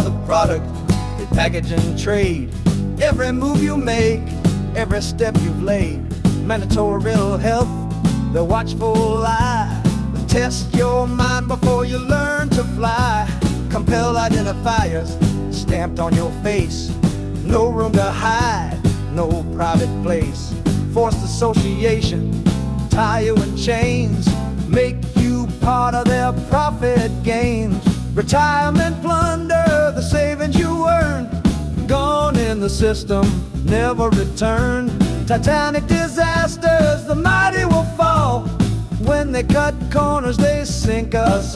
are the product they package and trade. Every move you make, every step you've laid. Mandatory health, the watchful eye. They test your mind before you learn to fly. Compel identifiers stamped on your face. No room to hide, no private place. Forced association, tie you in chains. Make you part of their profit gains. Retirement plunder, the savings you earned. Gone in the system, never return. Titanic disasters, the mighty will fall. When they cut corners, they sink us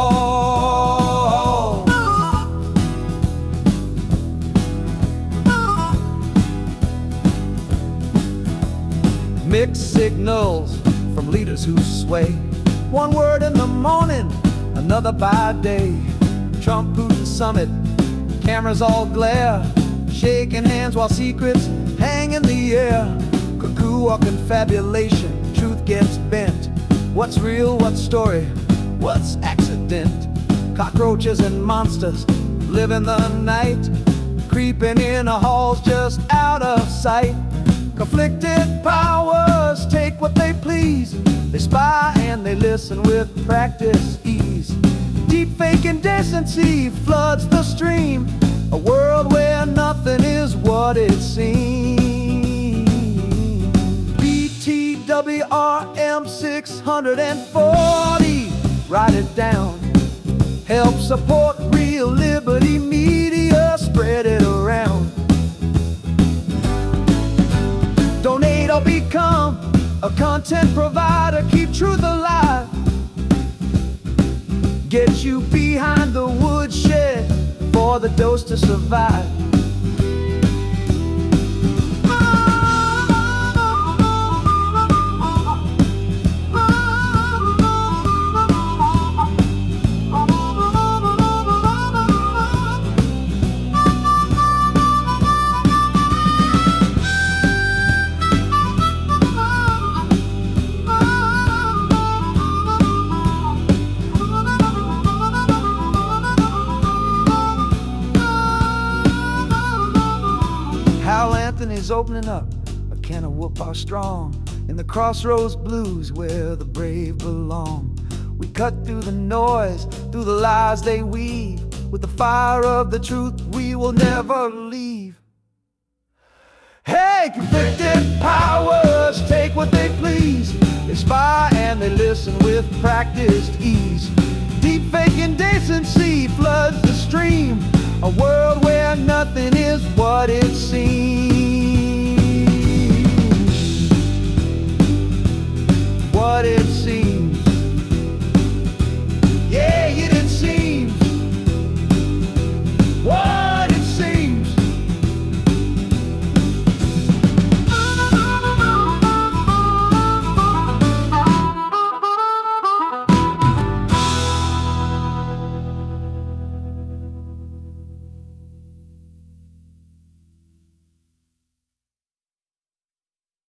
all. Mixed signals from leaders who sway. One word in the morning, another by day. Trump Putin summit, cameras all glare. Shaking hands while secrets hang in the air. Cuckoo or confabulation, truth gets bent. What's real, what's story, what's accident? Cockroaches and monsters live in the night, creeping in the halls just out of sight. Conflicted powers take what they please. They spy and they listen with practice ease. Deep fake indecency floods the stream. A world where nothing is what it seems. BTWRM 640, write it down. Help support real liberty media, spread it around. Donate or become a content provider, keep truth alive. Get you behind the woodshed for the dose to survive. Hal Anthony's opening up a can of whoop our strong. In the crossroads blues where the brave belong. We cut through the noise, through the lies they weave. With the fire of the truth we will never leave. Hey, conflicted powers take what they please. They spy and they listen with practiced ease. Deep fake indecency floods the stream. A world where nothing is what it seems.